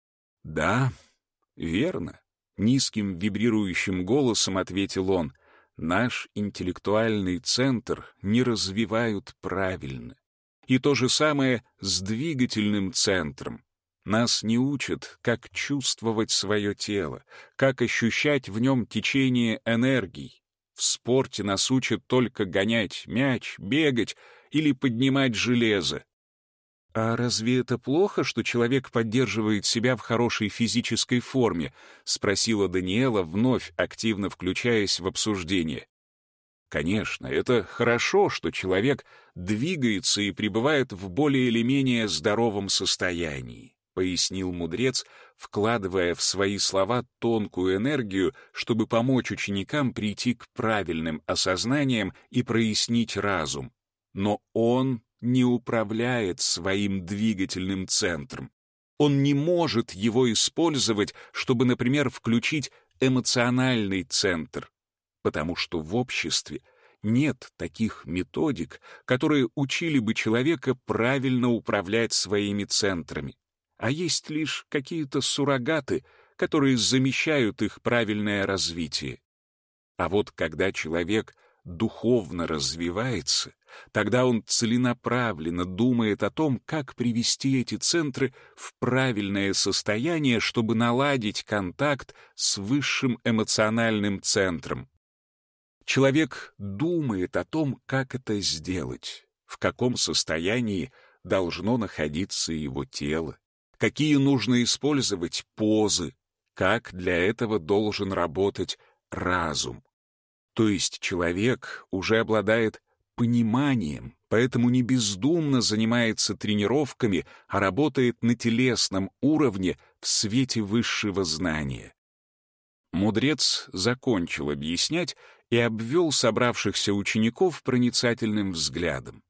«Да, верно», — низким вибрирующим голосом ответил он. «Наш интеллектуальный центр не развивают правильно. И то же самое с двигательным центром. Нас не учат, как чувствовать свое тело, как ощущать в нем течение энергий. В спорте нас учат только гонять мяч, бегать или поднимать железо. «А разве это плохо, что человек поддерживает себя в хорошей физической форме?» — спросила Даниэла, вновь активно включаясь в обсуждение. «Конечно, это хорошо, что человек двигается и пребывает в более или менее здоровом состоянии», — пояснил мудрец, вкладывая в свои слова тонкую энергию, чтобы помочь ученикам прийти к правильным осознаниям и прояснить разум. Но он не управляет своим двигательным центром. Он не может его использовать, чтобы, например, включить эмоциональный центр, потому что в обществе нет таких методик, которые учили бы человека правильно управлять своими центрами, а есть лишь какие-то суррогаты, которые замещают их правильное развитие. А вот когда человек духовно развивается, тогда он целенаправленно думает о том, как привести эти центры в правильное состояние, чтобы наладить контакт с высшим эмоциональным центром. Человек думает о том, как это сделать, в каком состоянии должно находиться его тело, какие нужно использовать позы, как для этого должен работать разум. То есть человек уже обладает пониманием, поэтому не бездумно занимается тренировками, а работает на телесном уровне в свете высшего знания. Мудрец закончил объяснять и обвел собравшихся учеников проницательным взглядом.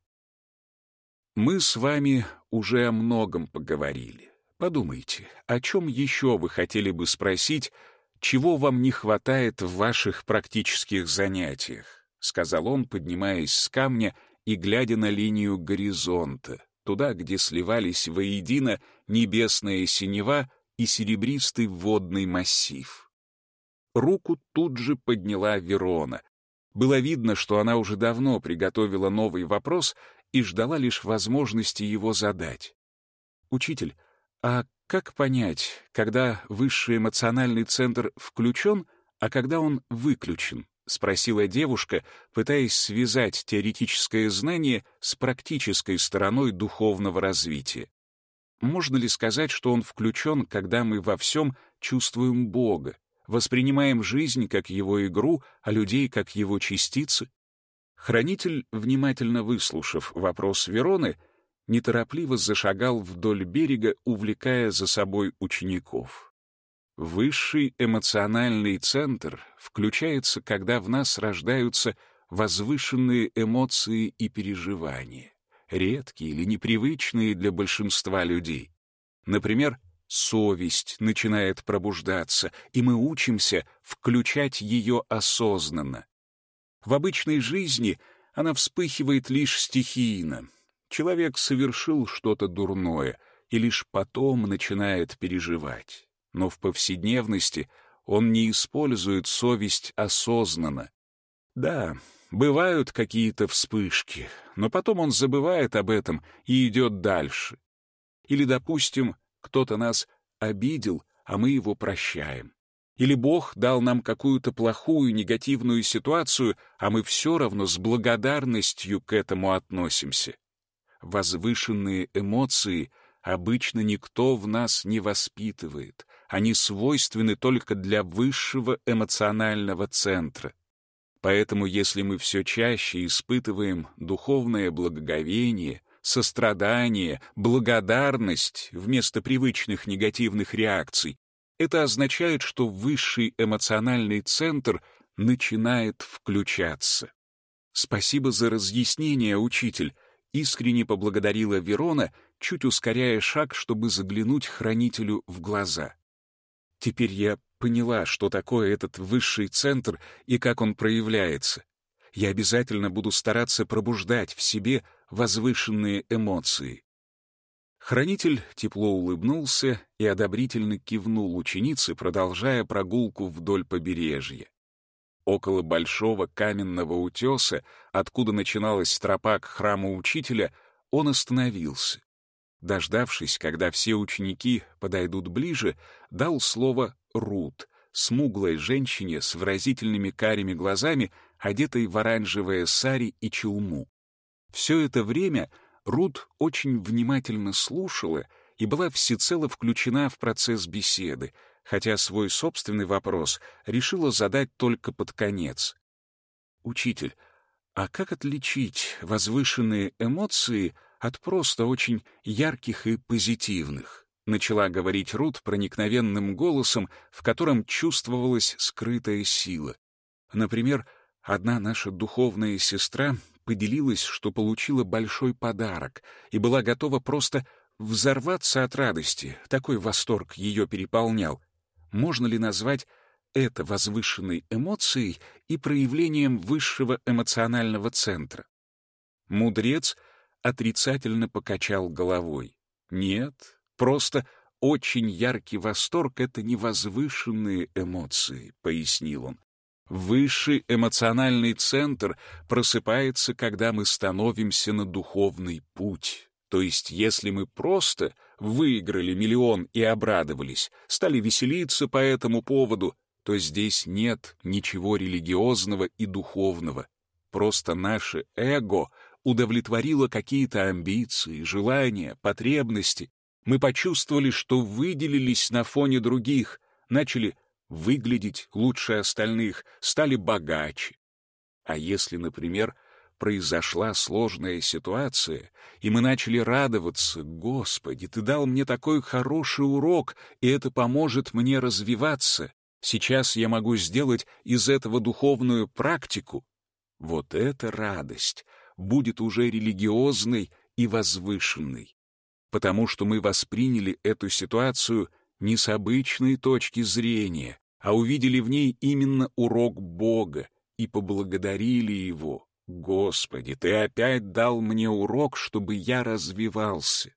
«Мы с вами уже о многом поговорили. Подумайте, о чем еще вы хотели бы спросить, чего вам не хватает в ваших практических занятиях?» — сказал он, поднимаясь с камня и глядя на линию горизонта, туда, где сливались воедино небесная синева и серебристый водный массив. Руку тут же подняла Верона. Было видно, что она уже давно приготовила новый вопрос и ждала лишь возможности его задать. «Учитель, а как понять, когда высший эмоциональный центр включен, а когда он выключен?» — спросила девушка, пытаясь связать теоретическое знание с практической стороной духовного развития. Можно ли сказать, что он включен, когда мы во всем чувствуем Бога, воспринимаем жизнь как его игру, а людей как его частицы? Хранитель, внимательно выслушав вопрос Вероны, неторопливо зашагал вдоль берега, увлекая за собой учеников. Высший эмоциональный центр включается, когда в нас рождаются возвышенные эмоции и переживания, редкие или непривычные для большинства людей. Например, совесть начинает пробуждаться, и мы учимся включать ее осознанно. В обычной жизни она вспыхивает лишь стихийно. Человек совершил что-то дурное и лишь потом начинает переживать. Но в повседневности он не использует совесть осознанно. Да, бывают какие-то вспышки, но потом он забывает об этом и идет дальше. Или, допустим, кто-то нас обидел, а мы его прощаем. Или Бог дал нам какую-то плохую, негативную ситуацию, а мы все равно с благодарностью к этому относимся. Возвышенные эмоции обычно никто в нас не воспитывает. Они свойственны только для высшего эмоционального центра. Поэтому если мы все чаще испытываем духовное благоговение, сострадание, благодарность вместо привычных негативных реакций, это означает, что высший эмоциональный центр начинает включаться. «Спасибо за разъяснение, учитель», — искренне поблагодарила Верона, чуть ускоряя шаг, чтобы заглянуть хранителю в глаза. «Теперь я поняла, что такое этот высший центр и как он проявляется. Я обязательно буду стараться пробуждать в себе возвышенные эмоции». Хранитель тепло улыбнулся и одобрительно кивнул ученице, продолжая прогулку вдоль побережья. Около большого каменного утеса, откуда начиналась тропа к храму учителя, он остановился. Дождавшись, когда все ученики подойдут ближе, дал слово Рут, смуглой женщине с выразительными карими глазами, одетой в оранжевое сари и чулму. Все это время Рут очень внимательно слушала и была всецело включена в процесс беседы, хотя свой собственный вопрос решила задать только под конец. «Учитель, а как отличить возвышенные эмоции от просто очень ярких и позитивных?» Начала говорить Рут проникновенным голосом, в котором чувствовалась скрытая сила. Например, одна наша духовная сестра поделилась, что получила большой подарок и была готова просто взорваться от радости. Такой восторг ее переполнял. Можно ли назвать это возвышенной эмоцией и проявлением высшего эмоционального центра? Мудрец отрицательно покачал головой. Нет, просто очень яркий восторг — это не возвышенные эмоции, пояснил он. Высший эмоциональный центр просыпается, когда мы становимся на духовный путь. То есть, если мы просто выиграли миллион и обрадовались, стали веселиться по этому поводу, то здесь нет ничего религиозного и духовного. Просто наше эго удовлетворило какие-то амбиции, желания, потребности. Мы почувствовали, что выделились на фоне других, начали выглядеть лучше остальных, стали богаче. А если, например, произошла сложная ситуация, и мы начали радоваться: «Господи, Ты дал мне такой хороший урок, и это поможет мне развиваться. Сейчас я могу сделать из этого духовную практику». Вот эта радость будет уже религиозной и возвышенной, потому что мы восприняли эту ситуацию не с обычной точки зрения, а увидели в ней именно урок Бога и поблагодарили Его. «Господи, Ты опять дал мне урок, чтобы я развивался».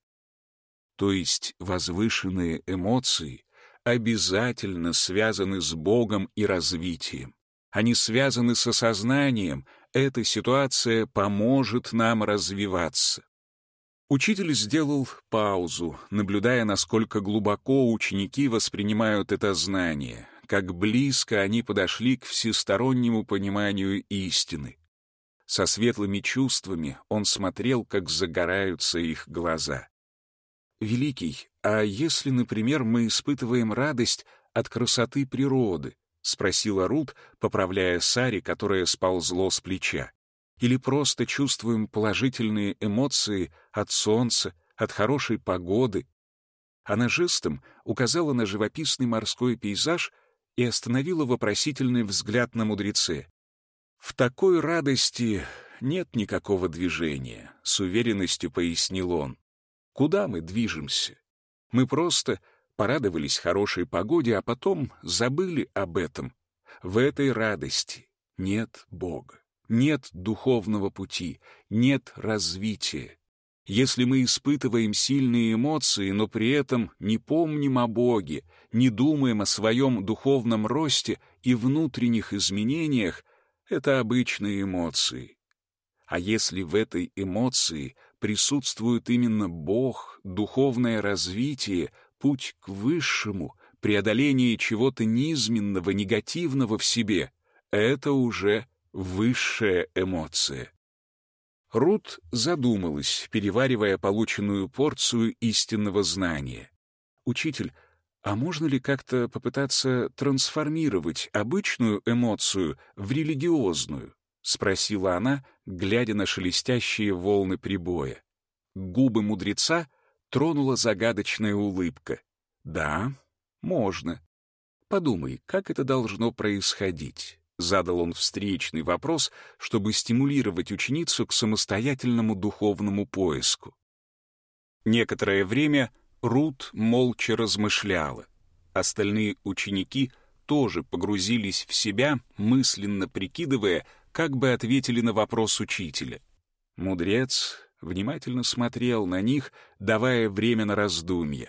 То есть возвышенные эмоции обязательно связаны с Богом и развитием. Они связаны с осознанием, эта ситуация поможет нам развиваться. Учитель сделал паузу, наблюдая, насколько глубоко ученики воспринимают это знание, как близко они подошли к всестороннему пониманию истины. Со светлыми чувствами он смотрел, как загораются их глаза. «Великий, а если, например, мы испытываем радость от красоты природы?» — спросила Рут, поправляя сари, которое сползло с плеча. «Или просто чувствуем положительные эмоции от солнца, от хорошей погоды?» Она жестом указала на живописный морской пейзаж и остановила вопросительный взгляд на мудреце. «В такой радости нет никакого движения», — с уверенностью пояснил он. «Куда мы движемся? Мы просто порадовались хорошей погоде, а потом забыли об этом. В этой радости нет Бога, нет духовного пути, нет развития. Если мы испытываем сильные эмоции, но при этом не помним о Боге, не думаем о своем духовном росте и внутренних изменениях, это обычные эмоции. А если в этой эмоции присутствует именно Бог, духовное развитие, путь к высшему, преодоление чего-то низменного, негативного в себе, это уже высшая эмоция. Рут задумалась, переваривая полученную порцию истинного знания. «Учитель, а можно ли как-то попытаться трансформировать обычную эмоцию в религиозную?» — спросила она, глядя на шелестящие волны прибоя. Губы мудреца тронула загадочная улыбка. «Да, можно. Подумай, как это должно происходить?» Задал он встречный вопрос, чтобы стимулировать ученицу к самостоятельному духовному поиску. Некоторое время Рут молча размышляла. Остальные ученики тоже погрузились в себя, мысленно прикидывая, как бы ответили на вопрос учителя. Мудрец внимательно смотрел на них, давая время на раздумье.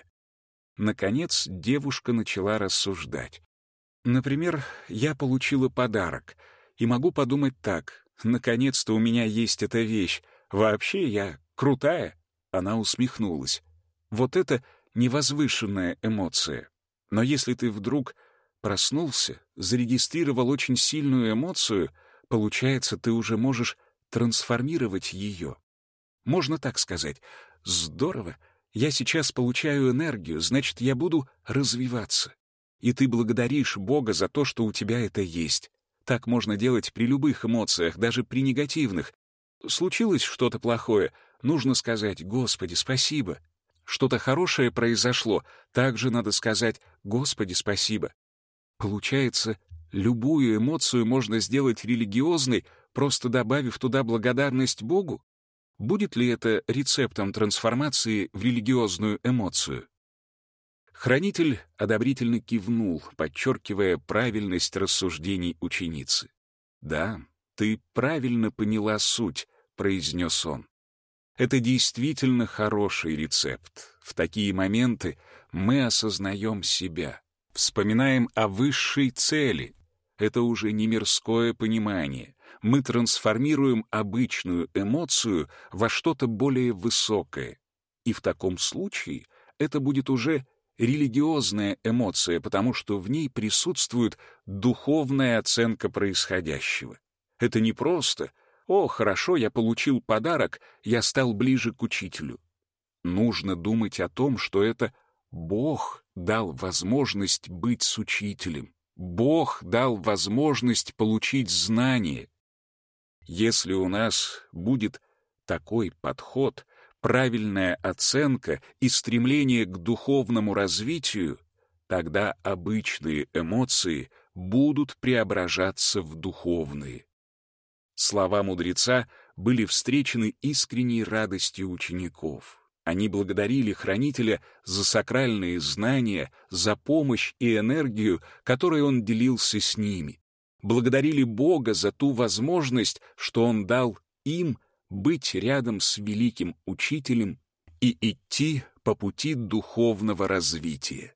Наконец девушка начала рассуждать. Например, я получила подарок, и могу подумать так: наконец-то у меня есть эта вещь, вообще я крутая. Она усмехнулась. Вот это невозвышенная эмоция. Но если ты вдруг проснулся, зарегистрировал очень сильную эмоцию, получается, ты уже можешь трансформировать ее. Можно так сказать: здорово, я сейчас получаю энергию, значит, я буду развиваться. И ты благодаришь Бога за то, что у тебя это есть. Так можно делать при любых эмоциях, даже при негативных. Случилось что-то плохое, нужно сказать: «Господи, спасибо». Что-то хорошее произошло, также надо сказать: «Господи, спасибо». Получается, любую эмоцию можно сделать религиозной, просто добавив туда благодарность Богу? Будет ли это рецептом трансформации в религиозную эмоцию? Хранитель одобрительно кивнул, подчеркивая правильность рассуждений ученицы. «Да, ты правильно поняла суть», — произнес он. «Это действительно хороший рецепт. В такие моменты мы осознаем себя, вспоминаем о высшей цели. Это уже не мирское понимание. Мы трансформируем обычную эмоцию во что-то более высокое. И в таком случае это будет уже религиозная эмоция, потому что в ней присутствует духовная оценка происходящего. Это не просто «О, хорошо, я получил подарок, я стал ближе к учителю». Нужно думать о том, что это Бог дал возможность быть с учителем. Бог дал возможность получить знание. Если у нас будет такой подход, правильная оценка и стремление к духовному развитию, тогда обычные эмоции будут преображаться в духовные. Слова мудреца были встречены искренней радостью учеников. Они благодарили хранителя за сакральные знания, за помощь и энергию, которой он делился с ними. Благодарили Бога за ту возможность, что он дал им быть рядом с великим учителем и идти по пути духовного развития.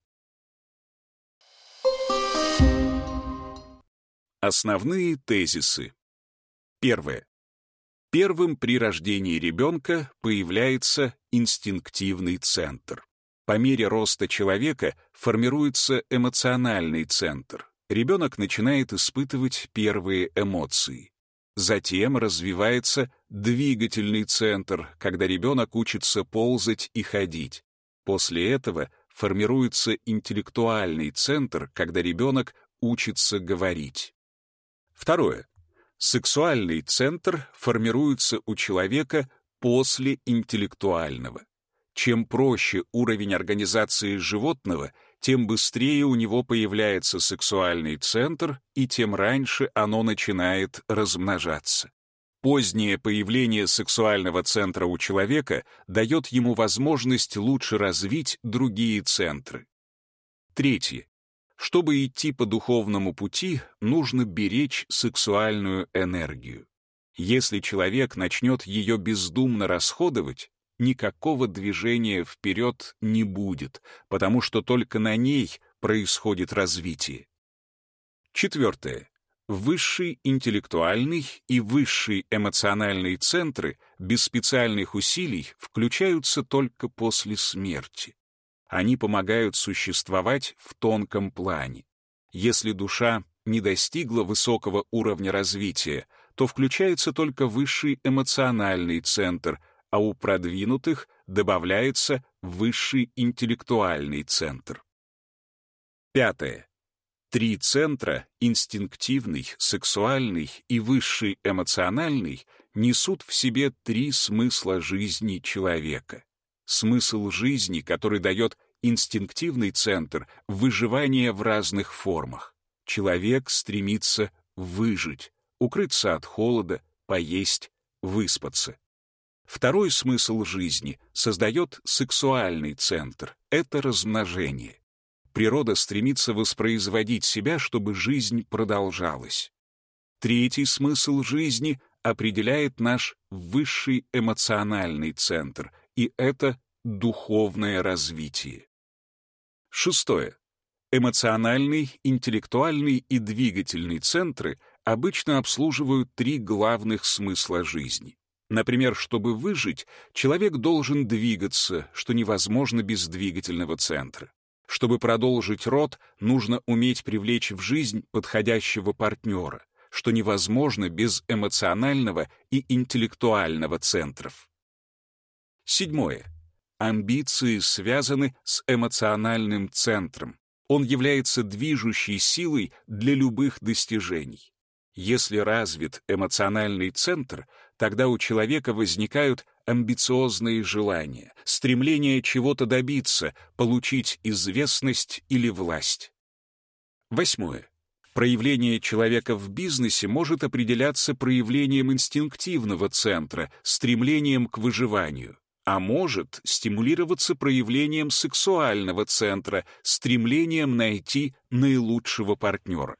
Основные тезисы. Первое. Первым при рождении ребенка появляется инстинктивный центр. По мере роста человека формируется эмоциональный центр. Ребенок начинает испытывать первые эмоции. Затем развивается двигательный центр, когда ребенок учится ползать и ходить. После этого формируется интеллектуальный центр, когда ребенок учится говорить. Второе. Сексуальный центр формируется у человека после интеллектуального. Чем проще уровень организации животного, тем быстрее у него появляется сексуальный центр, и тем раньше оно начинает размножаться. Позднее появление сексуального центра у человека дает ему возможность лучше развить другие центры. Третье. Чтобы идти по духовному пути, нужно беречь сексуальную энергию. Если человек начнет ее бездумно расходовать, никакого движения вперед не будет, потому что только на ней происходит развитие. Четвертое. Высший интеллектуальный и высший эмоциональный центры без специальных усилий включаются только после смерти. Они помогают существовать в тонком плане. Если душа не достигла высокого уровня развития, то включается только высший эмоциональный центр, а у продвинутых добавляется высший интеллектуальный центр. Пятое. 3 центра — инстинктивный, сексуальный и высший эмоциональный — несут в себе 3 смысла жизни человека. Смысл жизни, который дает инстинктивный центр, выживание в разных формах. Человек стремится выжить, укрыться от холода, поесть, выспаться. Второй смысл жизни создает сексуальный центр — это размножение. Природа стремится воспроизводить себя, чтобы жизнь продолжалась. Третий смысл жизни определяет наш высший эмоциональный центр, и это духовное развитие. Шестое. Эмоциональный, интеллектуальный и двигательный центры обычно обслуживают 3 главных смысла жизни. Например, чтобы выжить, человек должен двигаться, что невозможно без двигательного центра. Чтобы продолжить род, нужно уметь привлечь в жизнь подходящего партнера, что невозможно без эмоционального и интеллектуального центров. Седьмое. Амбиции связаны с эмоциональным центром. Он является движущей силой для любых достижений. Если развит эмоциональный центр, тогда у человека возникают амбициозные желания, стремление чего-то добиться, получить известность или власть. Восьмое. Проявление человека в бизнесе может определяться проявлением инстинктивного центра, стремлением к выживанию, а может стимулироваться проявлением сексуального центра, стремлением найти наилучшего партнера.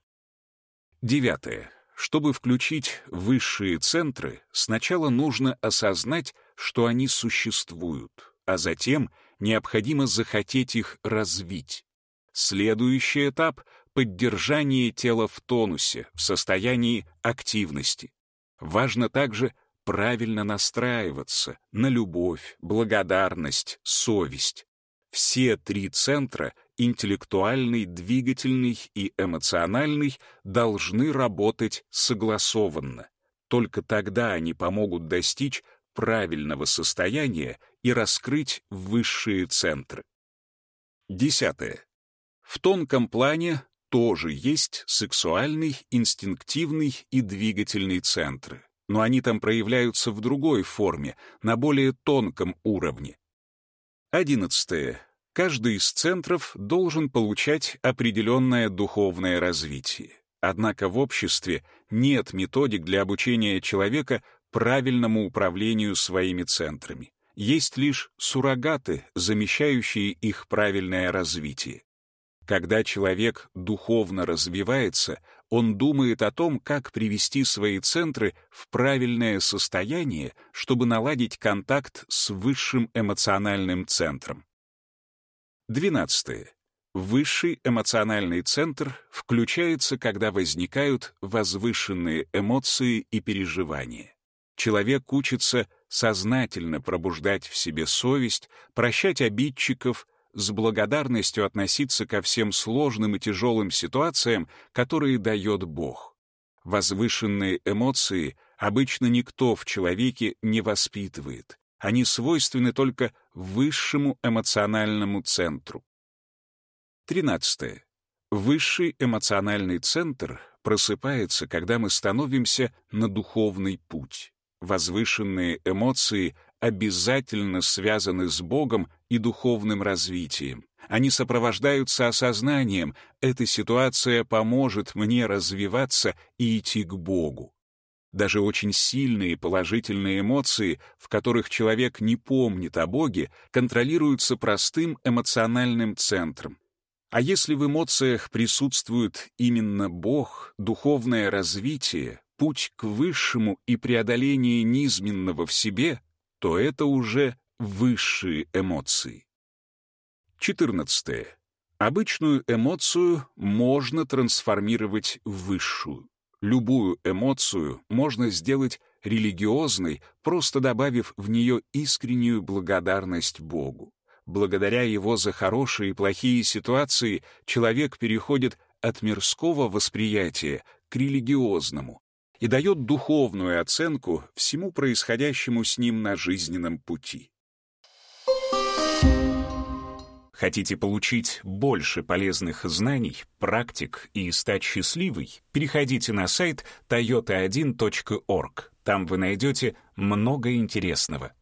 Девятое. Чтобы включить высшие центры, сначала нужно осознать, что они существуют, а затем необходимо захотеть их развить. Следующий этап — поддержание тела в тонусе, в состоянии активности. Важно также правильно настраиваться на любовь, благодарность, совесть. Все 3 центра — интеллектуальный, двигательный и эмоциональный — должны работать согласованно. Только тогда они помогут достичь правильного состояния и раскрыть высшие центры. 10. В тонком плане тоже есть сексуальный, инстинктивный и двигательный центры, но они там проявляются в другой форме, на более тонком уровне. 11. Каждый из центров должен получать определенное духовное развитие. Однако в обществе нет методик для обучения человека правильному управлению своими центрами. Есть лишь суррогаты, замещающие их правильное развитие. Когда человек духовно развивается, он думает о том, как привести свои центры в правильное состояние, чтобы наладить контакт с высшим эмоциональным центром. 12. Высший эмоциональный центр включается, когда возникают возвышенные эмоции и переживания. Человек учится сознательно пробуждать в себе совесть, прощать обидчиков, с благодарностью относиться ко всем сложным и тяжелым ситуациям, которые дает Бог. Возвышенные эмоции обычно никто в человеке не воспитывает. Они свойственны только высшему эмоциональному центру. 13. Высший эмоциональный центр просыпается, когда мы становимся на духовный путь. Возвышенные эмоции обязательно связаны с Богом и духовным развитием. Они сопровождаются осознанием: эта ситуация поможет мне развиваться и идти к Богу. Даже очень сильные положительные эмоции, в которых человек не помнит о Боге, контролируются простым эмоциональным центром. А если в эмоциях присутствует именно Бог, духовное развитие, путь к высшему и преодоление низменного в себе, то это уже высшие эмоции. 14. Обычную эмоцию можно трансформировать в высшую. Любую эмоцию можно сделать религиозной, просто добавив в нее искреннюю благодарность Богу. Благодаря Его за хорошие и плохие ситуации человек переходит от мирского восприятия к религиозному и дает духовную оценку всему происходящему с ним на жизненном пути. Хотите получить больше полезных знаний, практик и стать счастливой? Переходите на сайт toyota1.org. Там вы найдете много интересного.